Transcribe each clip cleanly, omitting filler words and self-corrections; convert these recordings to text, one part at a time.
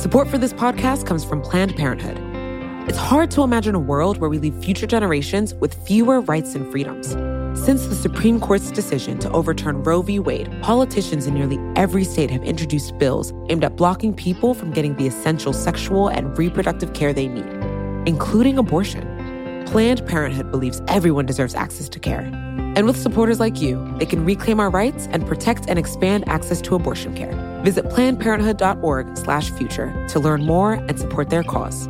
Support for this podcast comes from Planned Parenthood. It's hard to imagine a world where we leave future generations with fewer rights and freedoms. Since the Supreme Court's decision to overturn Roe v. Wade, politicians in nearly every state have introduced bills aimed at blocking people from getting the essential sexual and reproductive care they need, including abortion. Planned Parenthood believes everyone deserves access to care. And with supporters like you, they can reclaim our rights and protect and expand access to abortion care. Visit PlannedParenthood.org/future to learn more and support their cause.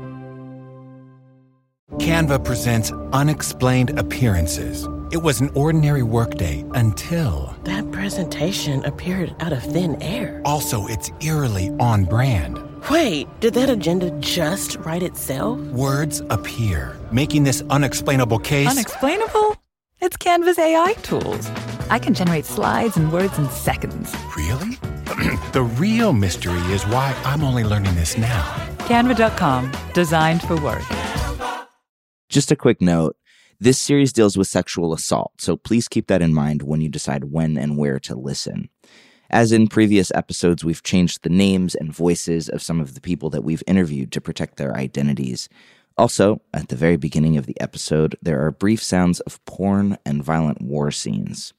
Canva presents Unexplained Appearances. It was an ordinary workday until... That presentation appeared out of thin air. Also, it's eerily on brand. Wait, did that agenda just write itself? Words appear, making this unexplainable case... Unexplainable? It's Canva's AI tools. I can generate slides and words in seconds. Really? The real mystery is why I'm only learning this now. Canva.com, designed for work. Just a quick note, this series deals with sexual assault, so please keep that in mind when you decide when and where to listen. As in previous episodes, we've changed the names and voices of some of the people that we've interviewed to protect their identities. Also, at the very beginning of the episode, there are brief sounds of porn and violent war scenes.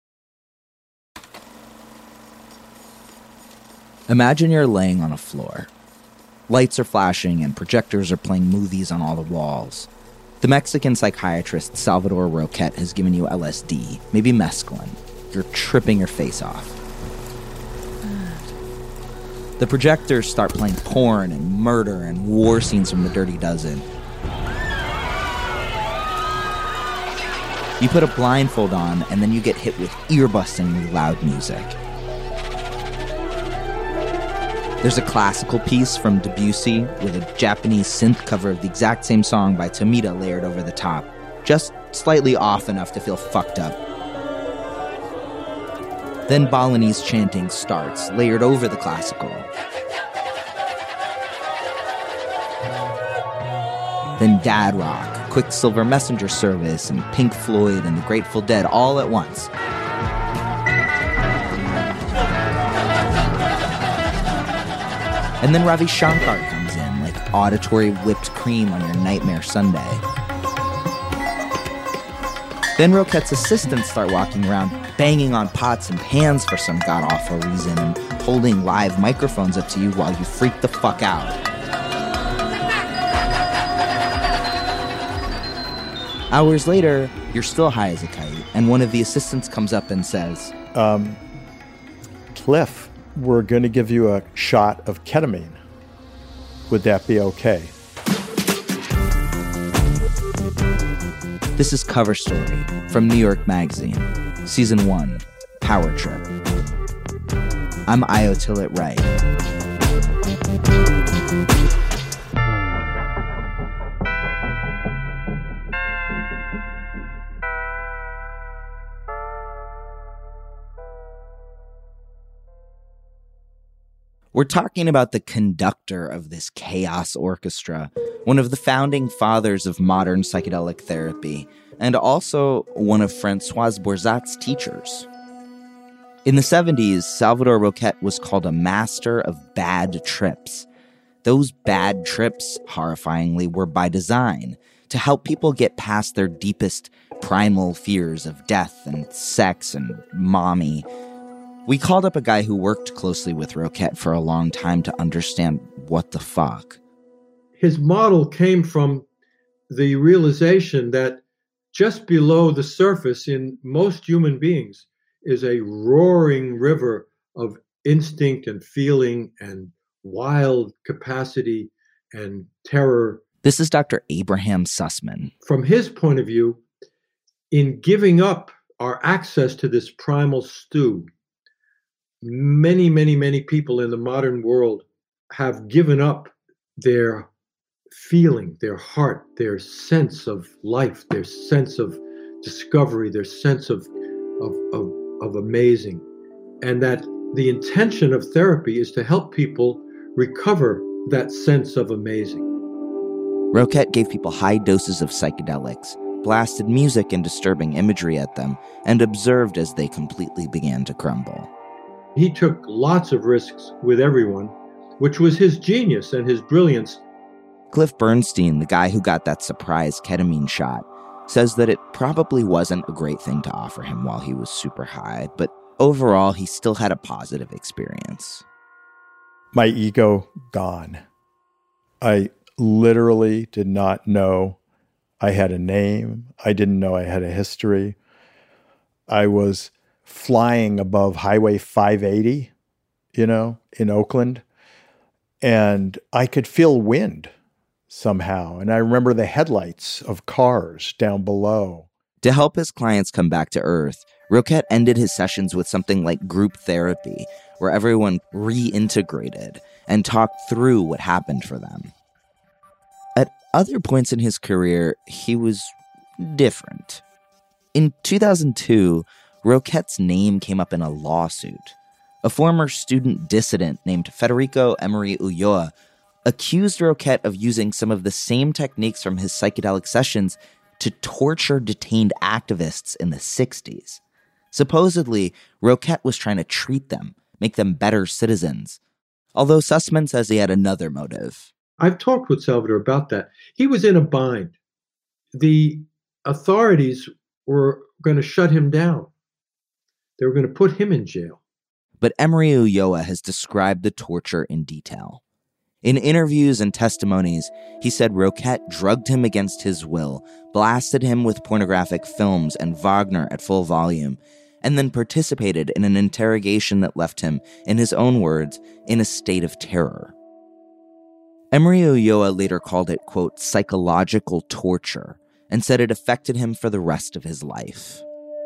Imagine you're laying on a floor. Lights are flashing and projectors are playing movies on all the walls. The Mexican psychiatrist Salvador Roquet has given you LSD, maybe mescaline. You're tripping your face off. The projectors start playing porn and murder and war scenes from The Dirty Dozen. You put a blindfold on, and then you get hit with ear-bustingly loud music. There's a classical piece from Debussy with a Japanese synth cover of the exact same song by Tomita layered over the top, just slightly off enough to feel fucked up. Then Balinese chanting starts, layered over the classical. Then dad rock, Quicksilver Messenger Service, and Pink Floyd and the Grateful Dead all at once. And then Ravi Shankar comes in, like auditory whipped cream on your nightmare Sunday. Then Roquet's assistants start walking around, banging on pots and pans for some god-awful reason, and holding live microphones up to you while you freak the fuck out. Hours later, you're still high as a kite, and one of the assistants comes up and says, Cliff, we're going to give you a shot of ketamine. Would that be okay? This is Cover Story from New York Magazine, Season 1, Power Trip. I'm Ayo Tillett Wright. We're talking about the conductor of this chaos orchestra, one of the founding fathers of modern psychedelic therapy, and also one of Francoise Borzat's teachers. In the 70s, Salvador Roquet was called a master of bad trips. Those bad trips, horrifyingly, were by design, to help people get past their deepest primal fears of death and sex and mommy. We called up a guy who worked closely with Roquet for a long time to understand what the fuck. His model came from the realization that just below the surface in most human beings is a roaring river of instinct and feeling and wild capacity and terror. This is Dr. Abraham Sussman. From his point of view, in giving up our access to this primal stew, many, many, many people in the modern world have given up their feeling, their heart, their sense of life, their sense of discovery, their sense of amazing. And that the intention of therapy is to help people recover that sense of amazing. Roquet gave people high doses of psychedelics, blasted music and disturbing imagery at them, and observed as they completely began to crumble. He took lots of risks with everyone, which was his genius and his brilliance. Cliff Bernstein, the guy who got that surprise ketamine shot, says that it probably wasn't a great thing to offer him while he was super high, but overall, he still had a positive experience. My ego gone. I literally did not know I had a name. I didn't know I had a history. I was flying above Highway 580, in Oakland, and I could feel wind somehow. And I remember the headlights of cars down below. To help his clients come back to earth, Roquette ended his sessions with something like group therapy, where everyone reintegrated and talked through what happened for them. At other points in his career, he was different. In 2002, Roquette's name came up in a lawsuit. A former student dissident named Federico Emery Ulloa accused Roquette of using some of the same techniques from his psychedelic sessions to torture detained activists in the 60s. Supposedly, Roquette was trying to treat them, make them better citizens. Although Sussman says he had another motive. I've talked with Salvador about that. He was in a bind. The authorities were going to shut him down. They were going to put him in jail. But Emery Ulloa has described the torture in detail. In interviews and testimonies, he said Roquette drugged him against his will, blasted him with pornographic films and Wagner at full volume, and then participated in an interrogation that left him, in his own words, in a state of terror. Emery Ulloa later called it, quote, psychological torture, and said it affected him for the rest of his life.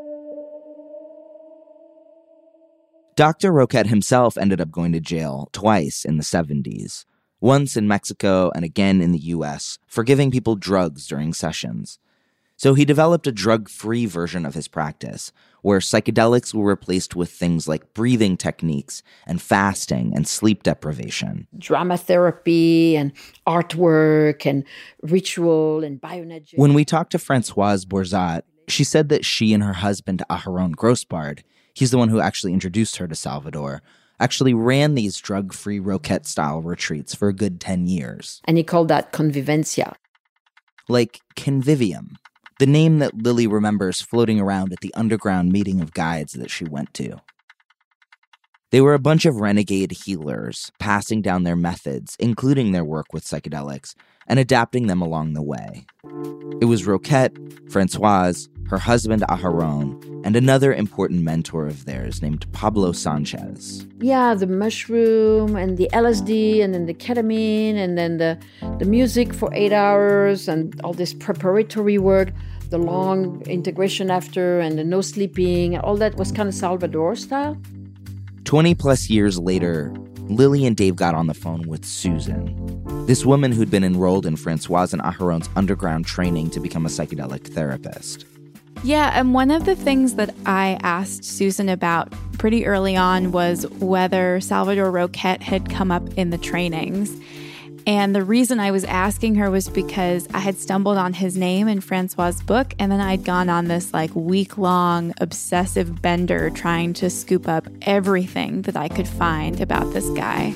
Dr. Roquette himself ended up going to jail twice in the 70s, once in Mexico and again in the US, for giving people drugs during sessions. So he developed a drug-free version of his practice, where psychedelics were replaced with things like breathing techniques and fasting and sleep deprivation. Drama therapy and artwork and ritual and bioenergy. When we talked to Françoise Borzat, she said that she and her husband, Aharon Grossbard, he's the one who actually introduced her to Salvador, actually ran these drug-free Roquette-style retreats for a good 10 years. And he called that convivencia. Like Convivium, the name that Lily remembers floating around at the underground meeting of guides that she went to. They were a bunch of renegade healers, passing down their methods, including their work with psychedelics, and adapting them along the way. It was Roquette, Françoise, her husband Aharon, and another important mentor of theirs named Pablo Sanchez. Yeah, the mushroom and the LSD and then the ketamine and then the music for 8 hours and all this preparatory work, the long integration after and the no sleeping, all that was kind of Salvador style. 20 plus years later, Lily and Dave got on the phone with Susan, this woman who'd been enrolled in Françoise and Aharon's underground training to become a psychedelic therapist. Yeah, and one of the things that I asked Susan about pretty early on was whether Salvador Roquette had come up in the trainings. And the reason I was asking her was because I had stumbled on his name in François' book, and then I'd gone on this week-long obsessive bender trying to scoop up everything that I could find about this guy.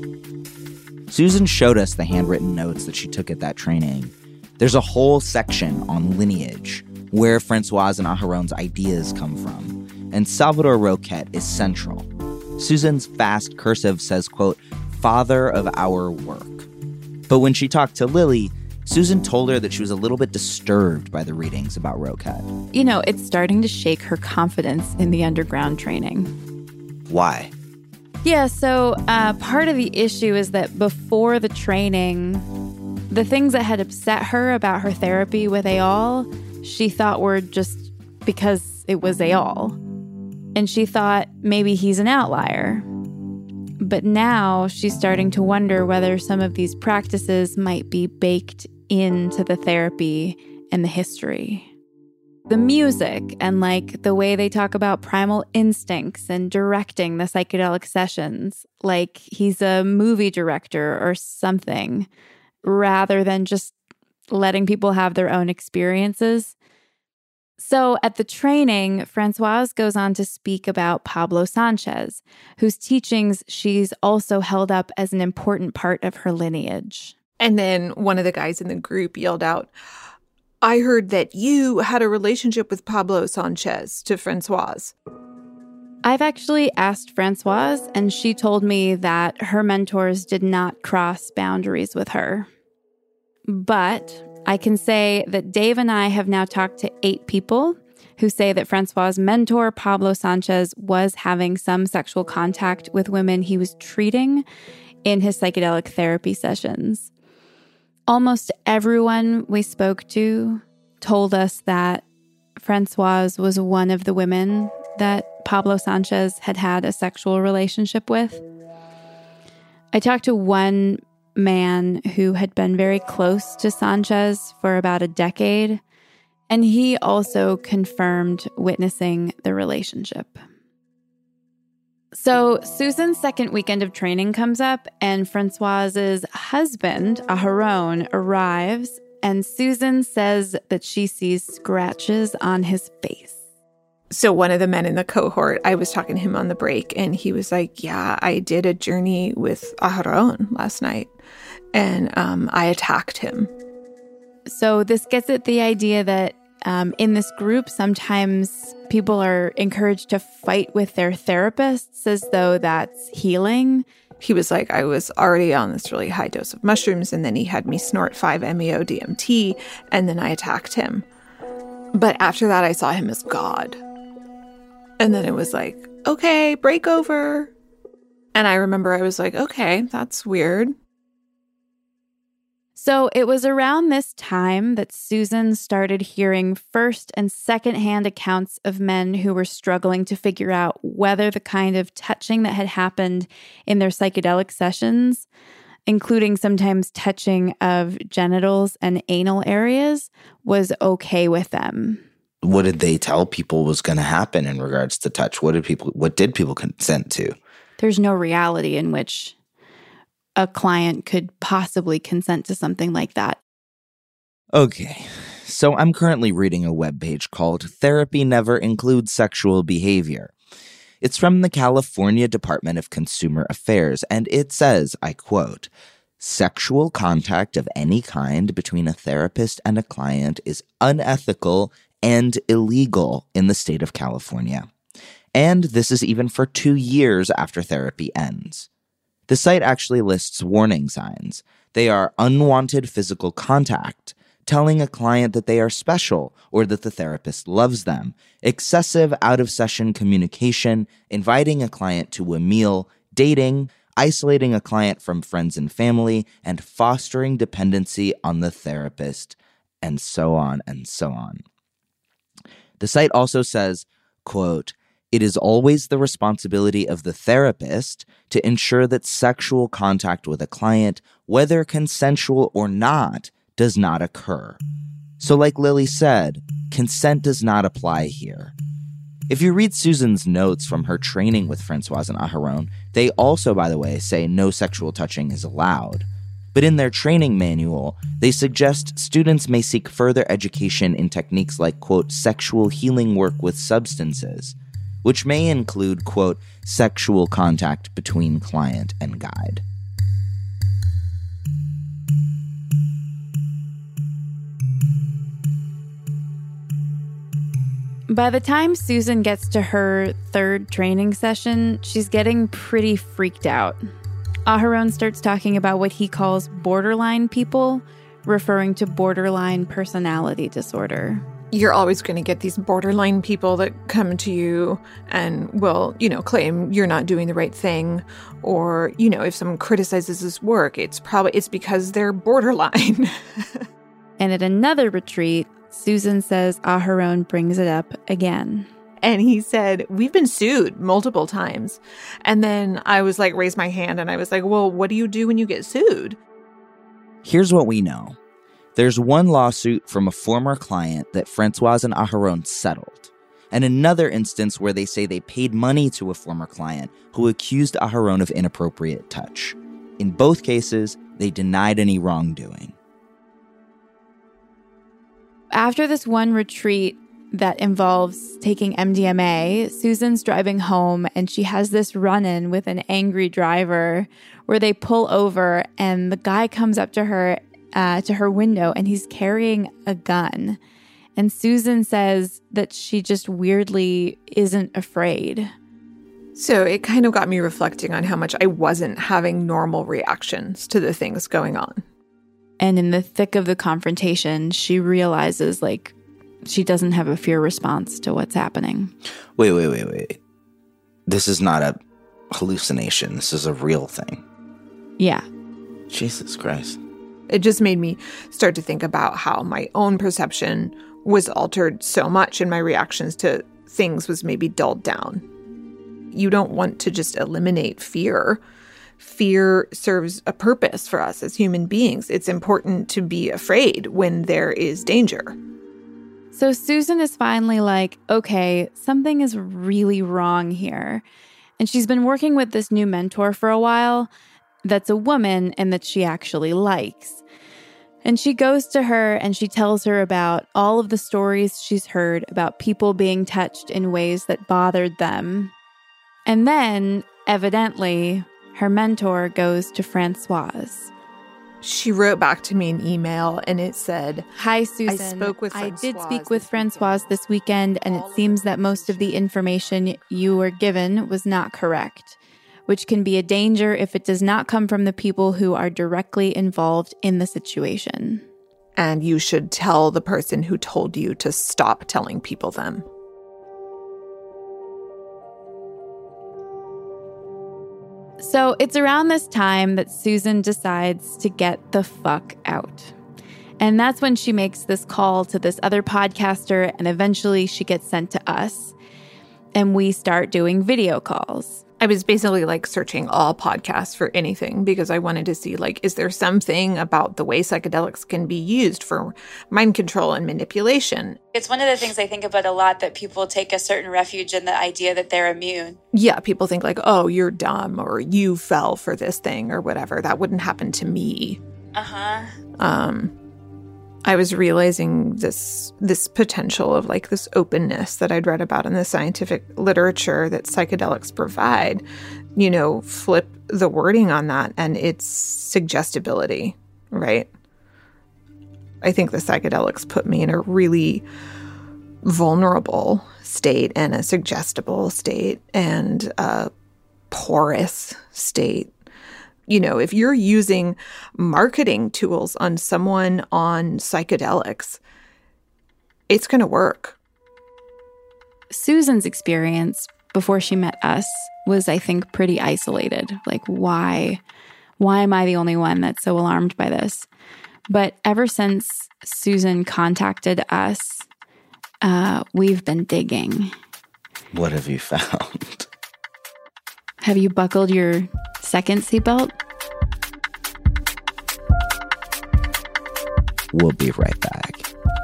Susan showed us the handwritten notes that she took at that training. There's a whole section on lineage, where Françoise and Aharon's ideas come from, and Salvador Roquette is central. Susan's fast cursive says, quote, father of our work. But when she talked to Lily, Susan told her that she was a little bit disturbed by the readings about Roquette. It's starting to shake her confidence in the underground training. Why? Yeah, so part of the issue is that before the training, the things that had upset her about her therapy with Eyal, she thought were just because it was Eyal. And she thought maybe he's an outlier. But now she's starting to wonder whether some of these practices might be baked into the therapy and the history. The music and the way they talk about primal instincts and directing the psychedelic sessions, like he's a movie director or something, rather than just letting people have their own experiences. So at the training, Francoise goes on to speak about Pablo Sanchez, whose teachings she's also held up as an important part of her lineage. And then one of the guys in the group yelled out, "I heard that you had a relationship with Pablo Sanchez," to Francoise. I've actually asked Francoise, and she told me that her mentors did not cross boundaries with her. But I can say that Dave and I have now talked to 8 people who say that Francois' mentor, Pablo Sanchez, was having some sexual contact with women he was treating in his psychedelic therapy sessions. Almost everyone we spoke to told us that Francois was one of the women that Pablo Sanchez had had a sexual relationship with. I talked to one man who had been very close to Sanchez for about a decade, and he also confirmed witnessing the relationship. So Susan's second weekend of training comes up, and Francoise's husband, Aharon, arrives, and Susan says that she sees scratches on his face. So one of the men in the cohort, I was talking to him on the break, and he was like, "Yeah, I did a journey with Aharon last night, and I attacked him." So this gets at the idea that in this group, sometimes people are encouraged to fight with their therapists as though that's healing. He was like, "I was already on this really high dose of mushrooms, and then he had me snort 5-MeO-DMT, and then I attacked him. But after that, I saw him as God." And then it was like, "Okay, break over." And I remember I was like, "Okay, that's weird." So it was around this time that Susan started hearing first and secondhand accounts of men who were struggling to figure out whether the kind of touching that had happened in their psychedelic sessions, including sometimes touching of genitals and anal areas, was okay with them. What did they tell people was going to happen in regards to touch? What did people consent to? There's no reality in which a client could possibly consent to something like that. Okay, so I'm currently reading a webpage called Therapy Never Includes Sexual Behavior. It's from the California Department of Consumer Affairs, and it says, I quote, "Sexual contact of any kind between a therapist and a client is unethical and illegal in the state of California. And this is even for 2 years after therapy ends." The site actually lists warning signs. They are unwanted physical contact, telling a client that they are special or that the therapist loves them, excessive out-of-session communication, inviting a client to a meal, dating, isolating a client from friends and family, and fostering dependency on the therapist, and so on and so on. The site also says, quote, "It is always the responsibility of the therapist to ensure that sexual contact with a client, whether consensual or not, does not occur." So like Lily said, consent does not apply here. If you read Susan's notes from her training with Francoise and Aharon, they also, by the way, say no sexual touching is allowed. But in their training manual, they suggest students may seek further education in techniques like, quote, "sexual healing work with substances," which may include, quote, "sexual contact between client and guide." By the time Susan gets to her third training session, she's getting pretty freaked out. Aharon starts talking about what he calls borderline people, referring to borderline personality disorder. You're always going to get these borderline people that come to you and will, claim you're not doing the right thing. Or, if someone criticizes his work, it's because they're borderline. And at another retreat, Susan says Aharon brings it up again. And he said, "We've been sued multiple times." And then I was like, raised my hand and I was like, "Well, what do you do when you get sued?" Here's what we know. There's one lawsuit from a former client that Francoise and Aharon settled, and another instance where they say they paid money to a former client who accused Aharon of inappropriate touch. In both cases, they denied any wrongdoing. After this one retreat, that involves taking MDMA. Susan's driving home and she has this run-in with an angry driver where they pull over and the guy comes up to her window and he's carrying a gun. And Susan says that she just weirdly isn't afraid. So it kind of got me reflecting on how much I wasn't having normal reactions to the things going on. And in the thick of the confrontation, she realizes, like, she doesn't have a fear response to what's happening. Wait. This is not a hallucination. This is a real thing. Yeah. Jesus Christ. It just made me start to think about how my own perception was altered so much and my reactions to things was maybe dulled down. You don't want to just eliminate fear. Fear serves a purpose for us as human beings. It's important to be afraid when there is danger. So Susan is finally like, okay, something is really wrong here. And she's been working with this new mentor for a while that's a woman and that she actually likes. And she goes to her and she tells her about all of the stories she's heard about people being touched in ways that bothered them. And then, evidently, her mentor goes to Francoise. She wrote back to me an email and it said, "Hi, Susan. I did speak with Francoise this weekend, and it seems that most of the information you were given was not correct, which can be a danger if it does not come from the people who are directly involved in the situation. And you should tell the person who told you to stop telling people them." So it's around this time that Susan decides to get the fuck out. And that's when she makes this call to this other podcaster, and eventually she gets sent to us. And we start doing video calls. I was basically like searching all podcasts for anything because I wanted to see, like, is there something about the way psychedelics can be used for mind control and manipulation? It's one of the things I think about a lot, that people take a certain refuge in the idea that they're immune. Yeah, people think like, oh, you're dumb or you fell for this thing or whatever. That wouldn't happen to me. I was realizing this potential of like this openness that I'd read about in the scientific literature that psychedelics provide, you know, flip the wording on that and it's suggestibility, right? I think the psychedelics put me in a really vulnerable state and a suggestible state and a porous state. You know, if you're using marketing tools on someone on psychedelics, it's going to work. Susan's experience before she met us was, I think, pretty isolated. Like, why am I the only one that's so alarmed by this? But ever since Susan contacted us, we've been digging. What have you found? Have you buckled your second seatbelt? We'll be right back.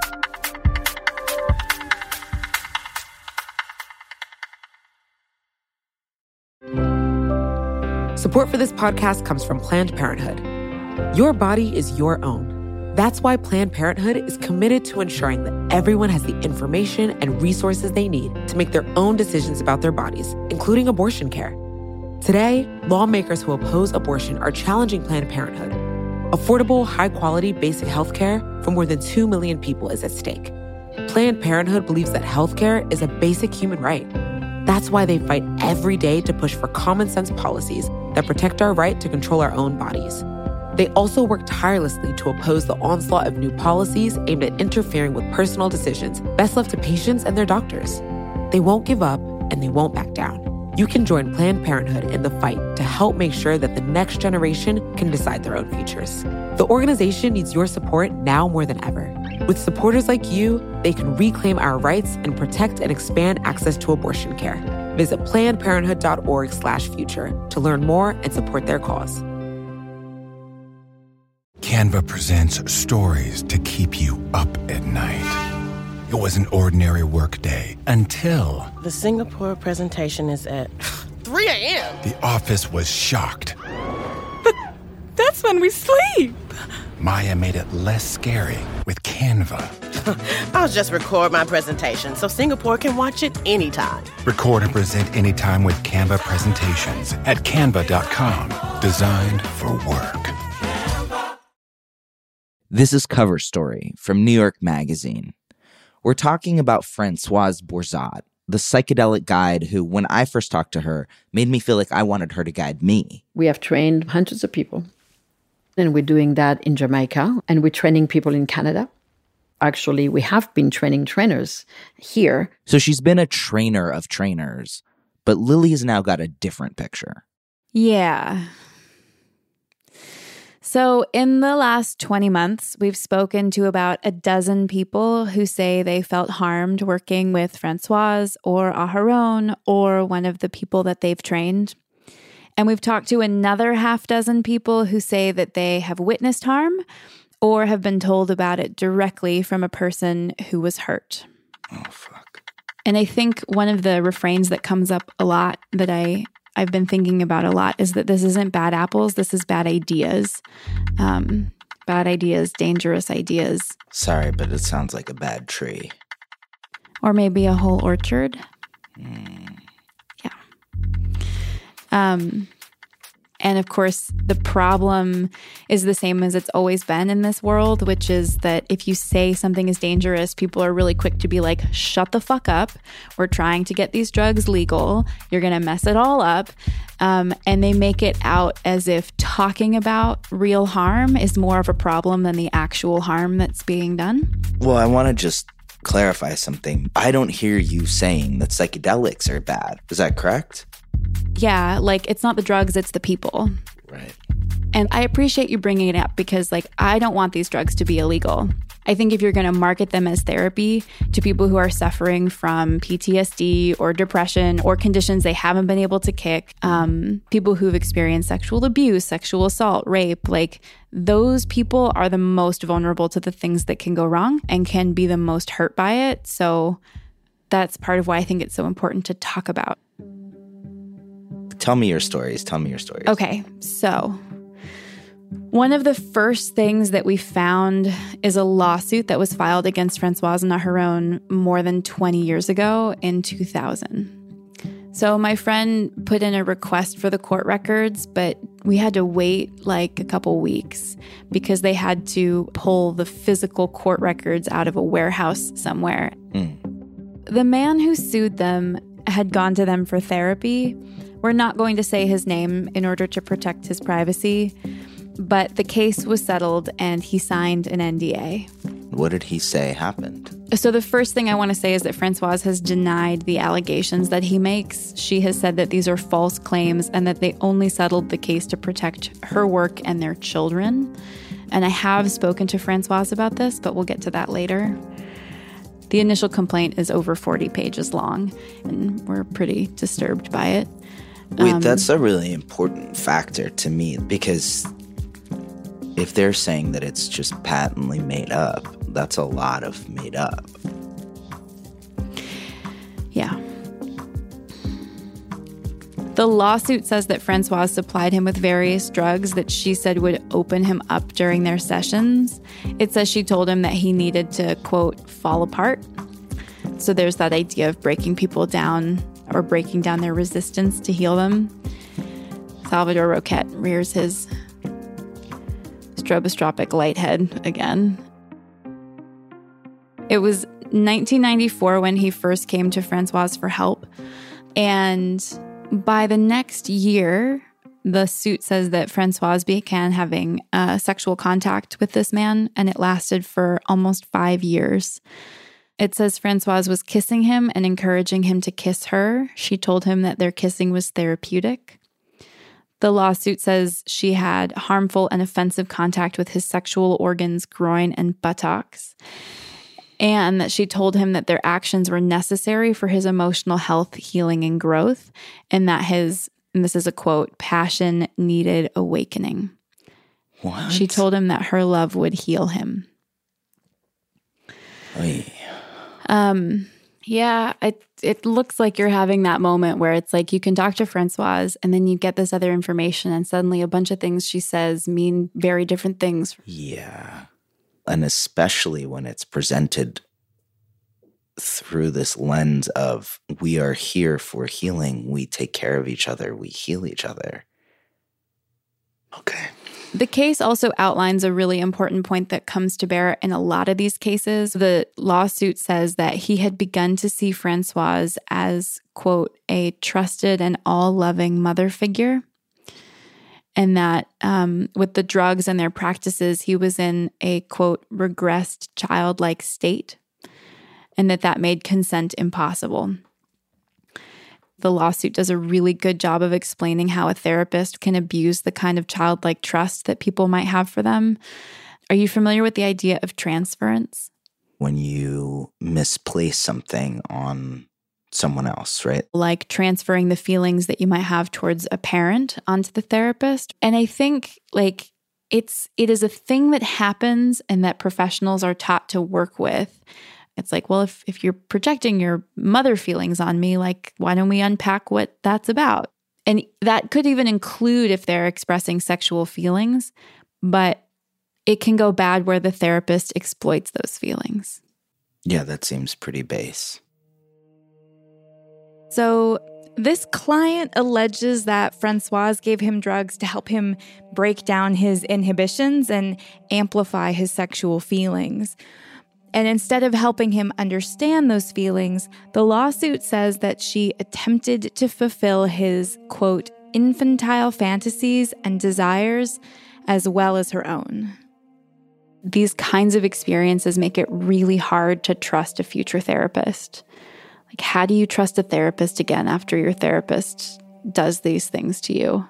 Support for this podcast comes from Planned Parenthood. Your body is your own. That's why Planned Parenthood is committed to ensuring that everyone has the information and resources they need to make their own decisions about their bodies, including abortion care. Today, lawmakers who oppose abortion are challenging Planned Parenthood. Affordable, high-quality basic health care for more than 2 million people is at stake. Planned Parenthood believes that health care is a basic human right. That's why they fight every day to push for common-sense policies that protect our right to control our own bodies. They also work tirelessly to oppose the onslaught of new policies aimed at interfering with personal decisions best left to patients and their doctors. They won't give up, and they won't back down. You can join Planned Parenthood in the fight to help make sure that the next generation can decide their own futures. The organization needs your support now more than ever. With supporters like you, they can reclaim our rights and protect and expand access to abortion care. Visit PlannedParenthood.org/future to learn more and support their cause. Canva presents stories to keep you up at night. It was an ordinary workday until... The Singapore presentation is at 3 a.m. The office was shocked. But that's when we sleep. Maya made it less scary with Canva. I'll just record my presentation so Singapore can watch it anytime. Record and present anytime with Canva presentations at canva.com. Designed for work. This is Cover Story from New York Magazine. We're talking about Françoise Bourzat, the psychedelic guide who, when I first talked to her, made me feel like I wanted her to guide me. We have trained hundreds of people. And we're doing that in Jamaica, and we're training people in Canada. Actually, we have been training trainers here. So she's been a trainer of trainers, but Lily has now got a different picture. Yeah. So in the last 20 months, we've spoken to about a dozen people who say they felt harmed working with Françoise or Aharon or one of the people that they've trained. And we've talked to another half dozen people who say that they have witnessed harm or have been told about it directly from a person who was hurt. Oh, fuck. And I think one of the refrains that comes up a lot that I've been thinking about a lot is that this isn't bad apples, this is bad ideas. Bad ideas, dangerous ideas. Sorry, but it sounds like a bad tree. Or maybe a whole orchard. Yeah. And of course, the problem is the same as it's always been in this world, which is that if you say something is dangerous, people are really quick to be like, shut the fuck up. We're trying to get these drugs legal. You're going to mess it all up. And they make it out as if talking about real harm is more of a problem than the actual harm that's being done. Well, I want to just clarify something. I don't hear you saying that psychedelics are bad. Is that correct? Yeah, like it's not the drugs, it's the people. Right. And I appreciate you bringing it up because like I don't want these drugs to be illegal. I think if you're going to market them as therapy to people who are suffering from PTSD or depression or conditions they haven't been able to kick, people who've experienced sexual abuse, sexual assault, rape, like those people are the most vulnerable to the things that can go wrong and can be the most hurt by it. So that's part of why I think it's so important to talk about. Tell me your stories. Okay, so one of the first things that we found is a lawsuit that was filed against Françoise and Aharon more than 20 years ago in 2000. So my friend put in a request for the court records, but we had to wait like a couple weeks because they had to pull the physical court records out of a warehouse somewhere. The man who sued them had gone to them for therapy. We're not going to say his name in order to protect his privacy, but the case was settled and he signed an NDA. What did he say happened? So the first thing I want to say is that Françoise has denied the allegations that he makes. She has said that these are false claims and that they only settled the case to protect her work and their children. And I have spoken to Françoise about this, but we'll get to that later. The initial complaint is over 40 pages long, and we're pretty disturbed by it. Wait, that's a really important factor to me, because if they're saying that it's just patently made up, that's a lot of made up. Yeah. The lawsuit says that Françoise supplied him with various drugs that she said would open him up during their sessions. It says she told him that he needed to, quote, fall apart. So there's that idea of breaking people down or breaking down their resistance to heal them. Salvador Roquette rears his stroboscopic light head again. It was 1994 when he first came to Françoise for help. And by the next year, the suit says that Françoise began having sexual contact with this man, and it lasted for almost 5 years. It says Françoise was kissing him and encouraging him to kiss her. She told him that their kissing was therapeutic. The lawsuit says she had harmful and offensive contact with his sexual organs, groin, and buttocks, and that she told him that their actions were necessary for his emotional health, healing, and growth, and that his, and this is a quote, passion needed awakening. What? She told him that her love would heal him. Oy. Yeah, it looks like you're having that moment where it's like you can talk to Françoise and then you get this other information and suddenly a bunch of things she says mean very different things. Yeah. And especially when it's presented through this lens of, we are here for healing, we take care of each other, we heal each other. Okay. The case also outlines a really important point that comes to bear in a lot of these cases. The lawsuit says that he had begun to see Francoise as, quote, a trusted and all-loving mother figure, and that with the drugs and their practices, he was in a, quote, regressed childlike state, and that made consent impossible. The lawsuit does a really good job of explaining how a therapist can abuse the kind of childlike trust that people might have for them. Are you familiar with the idea of transference? When you misplace something on someone else, right? Like transferring the feelings that you might have towards a parent onto the therapist. And I think it is a thing that happens and that professionals are taught to work with. It's like, well, if you're projecting your mother feelings on me, like, why don't we unpack what that's about? And that could even include if they're expressing sexual feelings, but it can go bad where the therapist exploits those feelings. Yeah, that seems pretty base. So this client alleges that Francoise gave him drugs to help him break down his inhibitions and amplify his sexual feelings. And instead of helping him understand those feelings, the lawsuit says that she attempted to fulfill his, quote, infantile fantasies and desires as well as her own. These kinds of experiences make it really hard to trust a future therapist. Like, how do you trust a therapist again after your therapist does these things to you?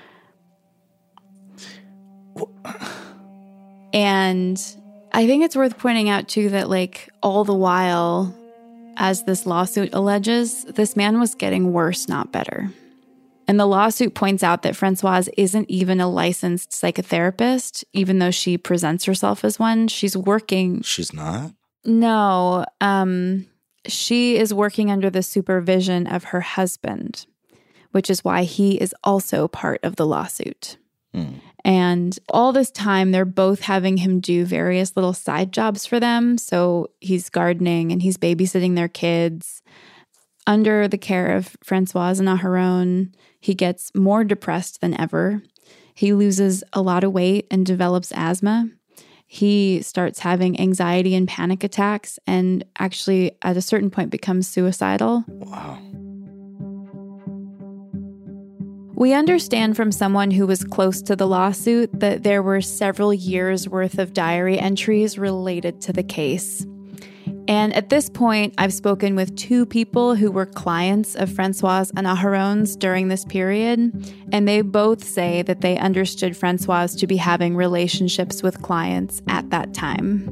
And I think it's worth pointing out, too, that, all the while, as this lawsuit alleges, this man was getting worse, not better. And the lawsuit points out that Francoise isn't even a licensed psychotherapist, even though she presents herself as one. She's working... She's not? No. She is working under the supervision of her husband, which is why he is also part of the lawsuit. And all this time, they're both having him do various little side jobs for them. So he's gardening and he's babysitting their kids. Under the care of Francoise and Aharon, he gets more depressed than ever. He loses a lot of weight and develops asthma. He starts having anxiety and panic attacks and actually, at a certain point, becomes suicidal. Wow. We understand from someone who was close to the lawsuit that there were several years' worth of diary entries related to the case. And at this point, I've spoken with two people who were clients of Francoise and Aharon's during this period, and they both say that they understood Francoise to be having relationships with clients at that time.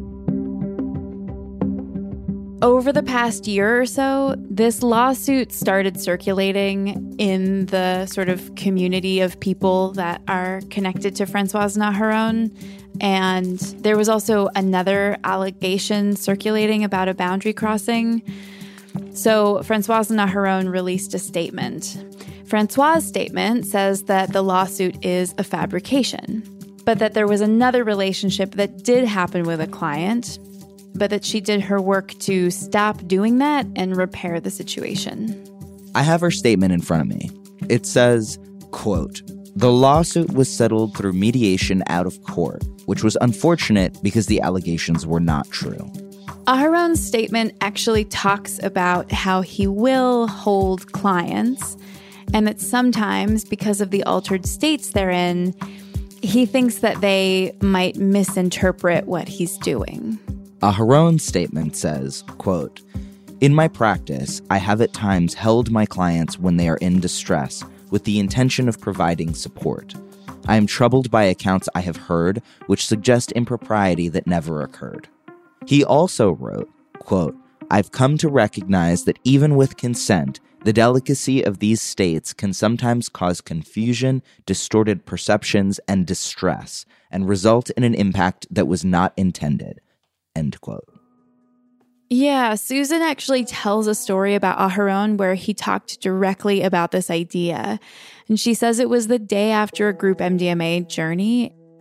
Over the past year or so, this lawsuit started circulating in the sort of community of people that are connected to Francoise and Aharon. And there was also another allegation circulating about a boundary crossing. So Francoise and Aharon released a statement. Francoise's statement says that the lawsuit is a fabrication, but that there was another relationship that did happen with a client, but that she did her work to stop doing that and repair the situation. I have her statement in front of me. It says, quote, "The lawsuit was settled through mediation out of court, which was unfortunate because the allegations were not true." Aharon's statement actually talks about how he will hold clients, and that sometimes, because of the altered states they're in, he thinks that they might misinterpret what he's doing. Aharon's statement says, quote, "In my practice, I have at times held my clients when they are in distress with the intention of providing support. I am troubled by accounts I have heard which suggest impropriety that never occurred." He also wrote, quote, "I've come to recognize that even with consent, the delicacy of these states can sometimes cause confusion, distorted perceptions, and distress, and result in an impact that was not intended." End quote. Yeah, Susan actually tells a story about Aharon where he talked directly about this idea. And she says it was the day after a group MDMA journey,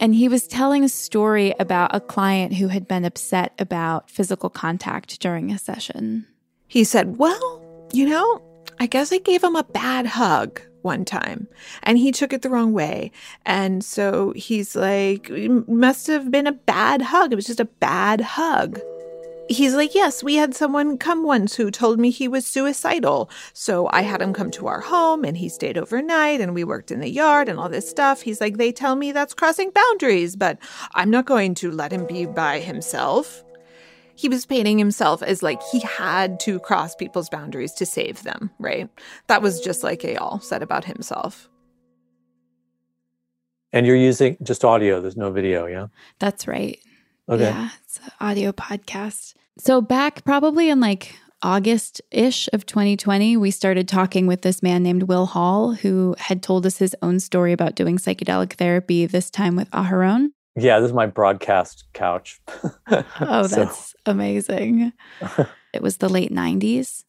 And he was telling a story about a client who had been upset about physical contact during a session. He said, well, I guess I gave him a bad hug one time and he took it the wrong way. And so he's like, it must have been a bad hug. It was just a bad hug. He's like, yes, we had someone come once who told me he was suicidal. So I had him come to our home and he stayed overnight and we worked in the yard and all this stuff. He's like, they tell me that's crossing boundaries, but I'm not going to let him be by himself. He was painting himself as like he had to cross people's boundaries to save them, right? That was just like Eyal said about himself. And you're using just audio, there's no video, yeah? That's right. Okay. Yeah, it's an audio podcast. So back probably in like August-ish of 2020, we started talking with this man named Will Hall, who had told us his own story about doing psychedelic therapy, this time with Aharon. Yeah, this is my broadcast couch. Oh, that's amazing. It was the late 90s.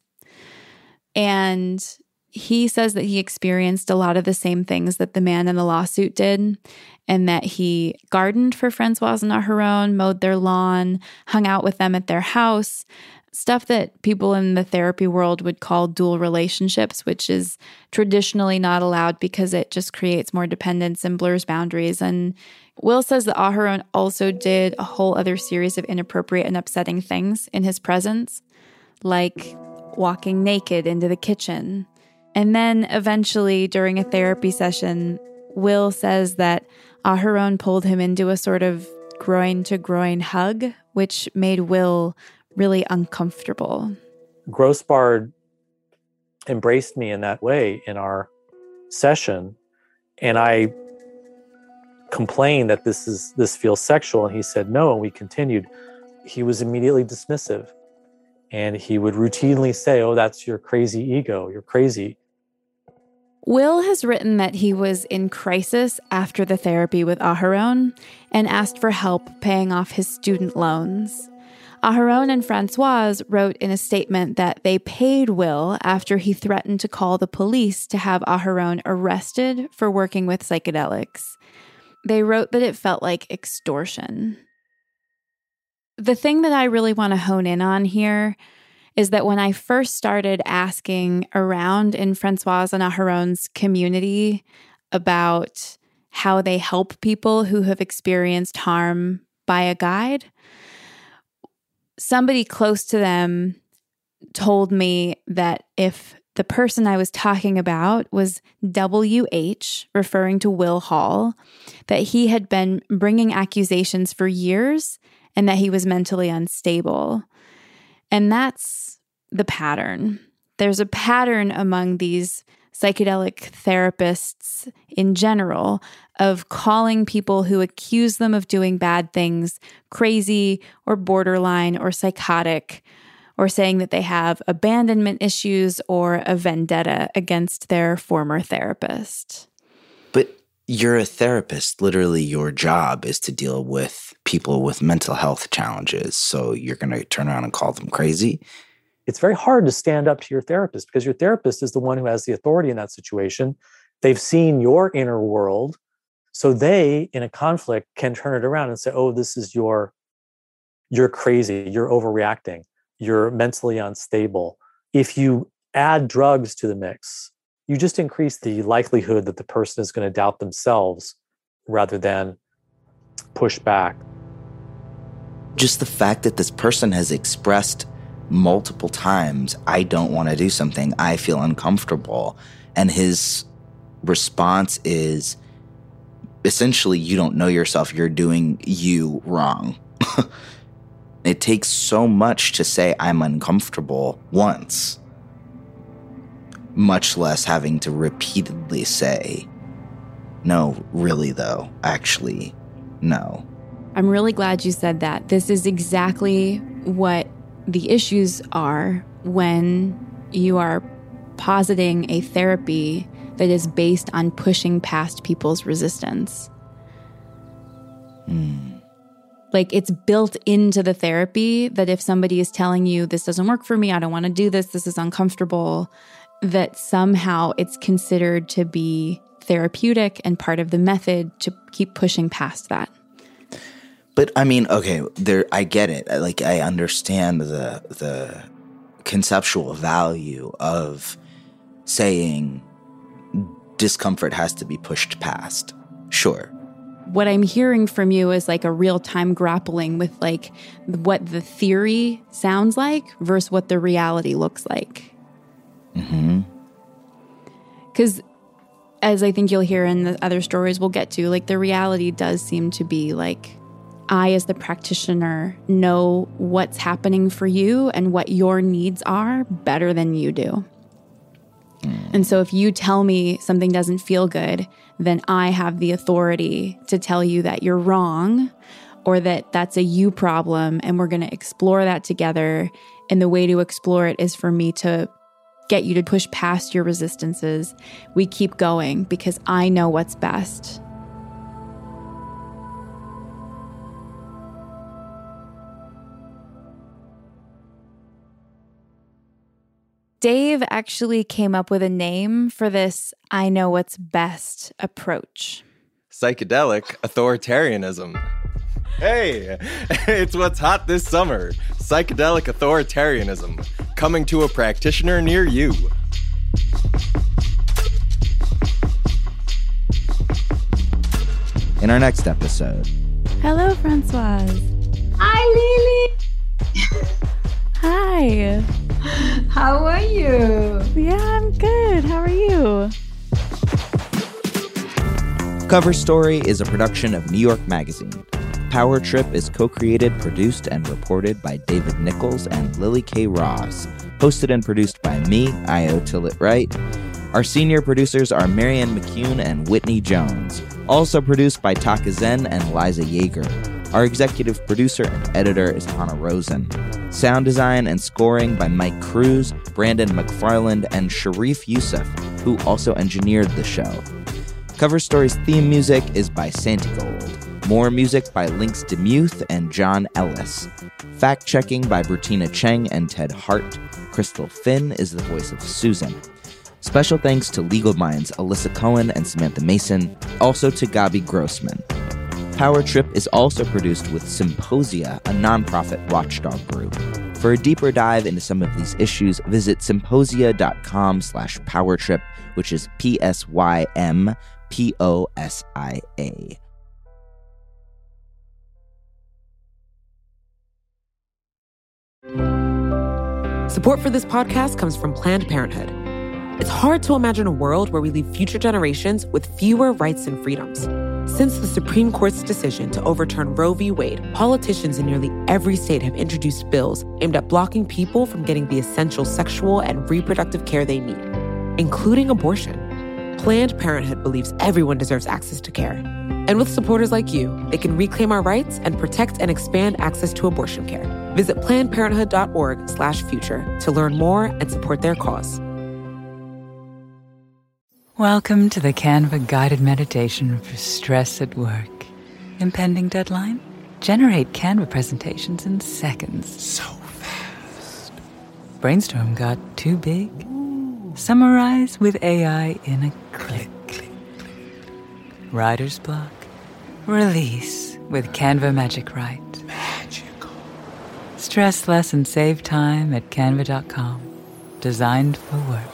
And he says that he experienced a lot of the same things that the man in the lawsuit did, and that he gardened for Francoise and Aharon, mowed their lawn, hung out with them at their house, stuff that people in the therapy world would call dual relationships, which is traditionally not allowed because it just creates more dependence and blurs boundaries. And Will says that Aharon also did a whole other series of inappropriate and upsetting things in his presence, like walking naked into the kitchen. And then eventually, during a therapy session, Will says that Aharon pulled him into a sort of groin-to-groin hug, which made Will really uncomfortable. Grossbard embraced me in that way in our session, and I complained that this feels sexual, and he said no, and we continued. He was immediately dismissive, and he would routinely say, oh, that's your crazy ego, you're crazy. Will has written that he was in crisis after the therapy with Aharon and asked for help paying off his student loans. Aharon and Francoise wrote in a statement that they paid Will after he threatened to call the police to have Aharon arrested for working with psychedelics. They wrote that it felt like extortion. The thing that I really want to hone in on here is that when I first started asking around in Francoise and Aharon's community about how they help people who have experienced harm by a guide, somebody close to them told me that if the person I was talking about was WH, referring to Will Hall, that he had been bringing accusations for years and that he was mentally unstable. And that's the pattern. There's a pattern among these psychedelic therapists in general of calling people who accuse them of doing bad things crazy or borderline or psychotic, or saying that they have abandonment issues or a vendetta against their former therapist. But you're a therapist. Literally, your job is to deal with people with mental health challenges. So you're going to turn around and call them crazy? It's very hard to stand up to your therapist because your therapist is the one who has the authority in that situation. They've seen your inner world. So they, in a conflict, can turn it around and say, oh, this is you're crazy, you're overreacting, you're mentally unstable. If you add drugs to the mix, you just increase the likelihood that the person is going to doubt themselves rather than push back. Just the fact that this person has expressed multiple times, I don't want to do something, I feel uncomfortable. And his response is essentially, you don't know yourself, you're doing you wrong. It takes so much to say I'm uncomfortable once, much less having to repeatedly say, no, really though, actually, no. I'm really glad you said that. This is exactly what the issues are when you are positing a therapy that is based on pushing past people's resistance. Like, it's built into the therapy that if somebody is telling you, this doesn't work for me, I don't want to do this, this is uncomfortable, that somehow it's considered to be therapeutic and part of the method to keep pushing past that. But I mean, okay, I get it. Like, I understand the conceptual value of saying discomfort has to be pushed past. Sure. What I'm hearing from you is like a real-time grappling with like what the theory sounds like versus what the reality looks like. Mm-hmm. Because as I think you'll hear in the other stories we'll get to, like the reality does seem to be like, I as the practitioner know what's happening for you and what your needs are better than you do. And so if you tell me something doesn't feel good, then I have the authority to tell you that you're wrong or that that's a you problem, and we're going to explore that together. And the way to explore it is for me to get you to push past your resistances. We keep going because I know what's best. Dave actually came up with a name for this I know what's best approach. Psychedelic authoritarianism. Hey, it's what's hot this summer. Psychedelic authoritarianism, coming to a practitioner near you. In our next episode. Hello, Francoise. Hi, Lily. Hi. How are you? Yeah, I'm good. How are you? Cover Story is a production of New York Magazine. Power Trip is co-created, produced, and reported by David Nichols and Lily K. Ross. Hosted and produced by me, Io Tillett-Wright. Our senior producers are Marianne McCune and Whitney Jones. Also produced by Taka Zen and Liza Yeager. Our executive producer and editor is Hannah Rosen. Sound design and scoring by Mike Cruz, Brandon McFarland, and Sharif Youssef, who also engineered the show. Cover Story's theme music is by Santigold. More music by Lynx DeMuth and John Ellis. Fact-checking by Bertina Cheng and Ted Hart. Crystal Finn is the voice of Susan. Special thanks to Legal Minds Alyssa Cohen and Samantha Mason, also to Gabi Grossman. Power Trip is also produced with Symposia, a nonprofit watchdog group. For a deeper dive into some of these issues, visit symposia.com/powertrip, which is PSYMPOSIA. Support for this podcast comes from Planned Parenthood. It's hard to imagine a world where we leave future generations with fewer rights and freedoms. Since the Supreme Court's decision to overturn Roe v. Wade, politicians in nearly every state have introduced bills aimed at blocking people from getting the essential sexual and reproductive care they need, including abortion. Planned Parenthood believes everyone deserves access to care. And with supporters like you, they can reclaim our rights and protect and expand access to abortion care. Visit PlannedParenthood.org/future to learn more and support their cause. Welcome to the Canva guided meditation for stress at work. Impending deadline? Generate Canva presentations in seconds. So fast. Brainstorm got too big? Summarize with AI in a click. Writer's block? Release with Canva Magic Write. Magical. Stress less and save time at canva.com. Designed for work.